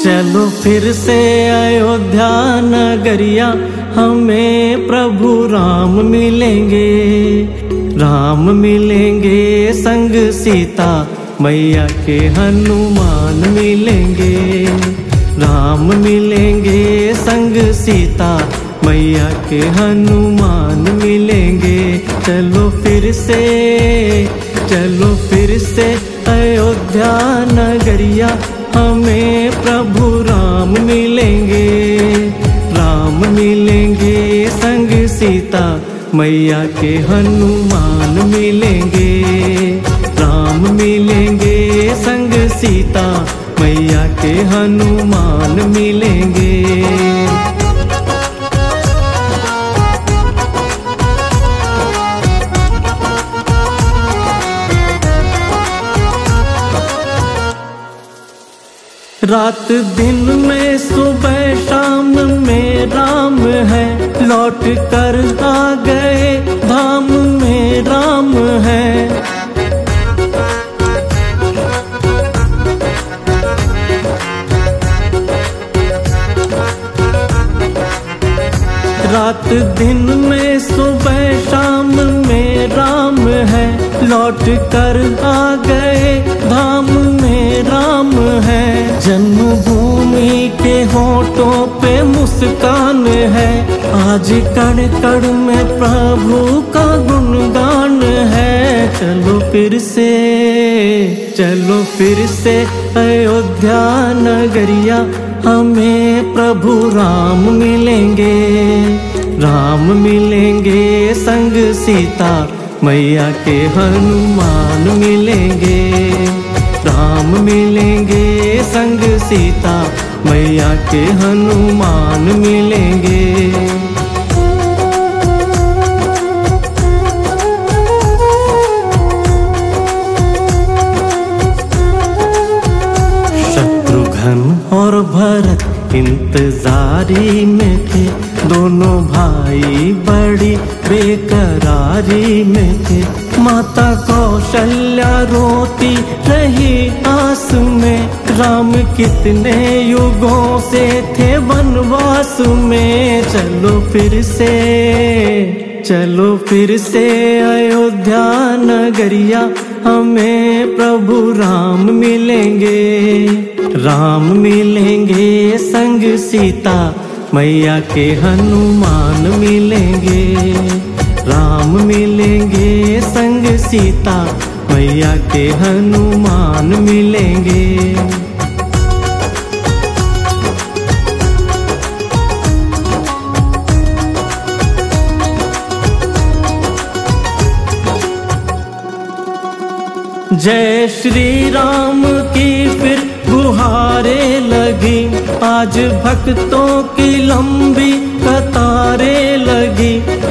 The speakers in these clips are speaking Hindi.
चलो फिर से अयोध्या नगरिया, हमें प्रभु राम मिलेंगे। राम मिलेंगे संग सीता, मैया के हनुमान मिलेंगे। राम मिलेंगे संग सीता, मैया के हनुमान मिलेंगे। चलो फिर से अयोध्या नगरिया, हमें प्रभु राम मिलेंगे। राम मिलेंगे संग सीता, मैया के हनुमान मिलेंगे। राम मिलेंगे संग सीता, मैया के हनुमान मिलेंगे। रात दिन में सुबह शाम में राम है, लौट कर आ गए धाम में राम है। रात दिन में सुबह शाम में राम है, लौट कर आ गए धाम में राम है। जन्मभूमि के होठों पे मुस्कान है, आज कण कण में प्रभु का गुणगान है। चलो फिर से अयोध्या नगरिया, हमें प्रभु राम मिलेंगे। राम मिलेंगे संग सीता, मैया के हनुमान मिलेंगे। राम मिलेंगे संग सीता, मैया के हनुमान मिलेंगे। शत्रुघ्न और भरत इंतजारी में थे, दोनों भाई बड़ी बेकरारी में थे। माता कौशल्या रोती रही आस में, राम कितने युगों से थे वनवास में। चलो फिर से अयोध्या नगरिया, हमें प्रभु राम मिलेंगे। राम मिलेंगे संग सीता, मैया के हनुमान मिलेंगे। राम मिलेंगे संग सीता, मैया के हनुमान मिलेंगे। जय श्री राम की फिर गुहारे लगी, आज भक्तों की लंबी कतारें लगी।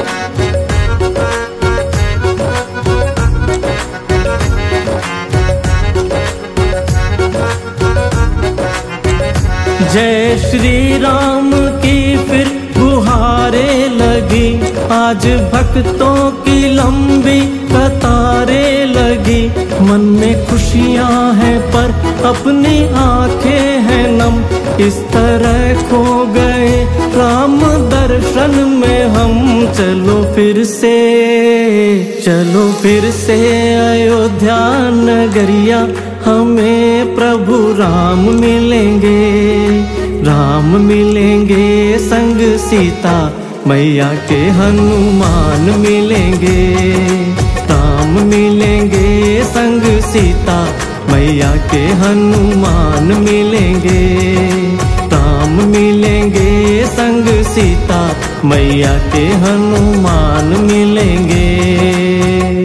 जय श्री राम की फिर गुहारें लगी, आज भक्तों की लंबी कतारें लगी। मन में खुशियां हैं पर अपनी आंखें हैं नम, इस तरह खो गए राम दर्शन में हम। चलो फिर से अयोध्या नगरिया, हमें प्रभु राम मिलेंगे। राम मिलेंगे संग सीता, मैया के हनुमान मिलेंगे। राम मिलेंगे संग सीता, मैया के हनुमान मिलेंगे। राम मिलेंगे संग सीता, मैया के हनुमान मिलेंगे।